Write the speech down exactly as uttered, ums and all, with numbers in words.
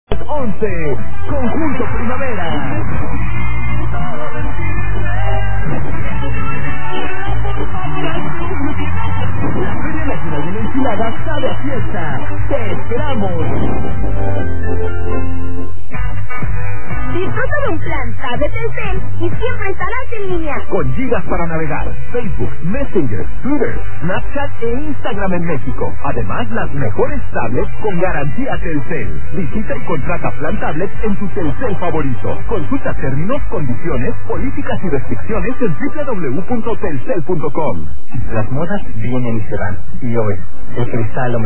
once, Conjunto Primavera. La Feria Nacional de la Enchilada sabe a fiesta. ¡Te esperamos! Disfruta de un plan Tab de Telcel y siempre estarás en línea. Con gigas para navegar, Facebook, Messenger, Twitter, Snapchat e Instagram en México. Además, las mejores tablets con garantía Telcel. Visita y contrata plan tablet en tu Telcel favorito. Consulta términos, condiciones, políticas y restricciones en doble u doble u doble u punto telcel punto com. Las modas vienen y se van. Y hoy, el cristal lo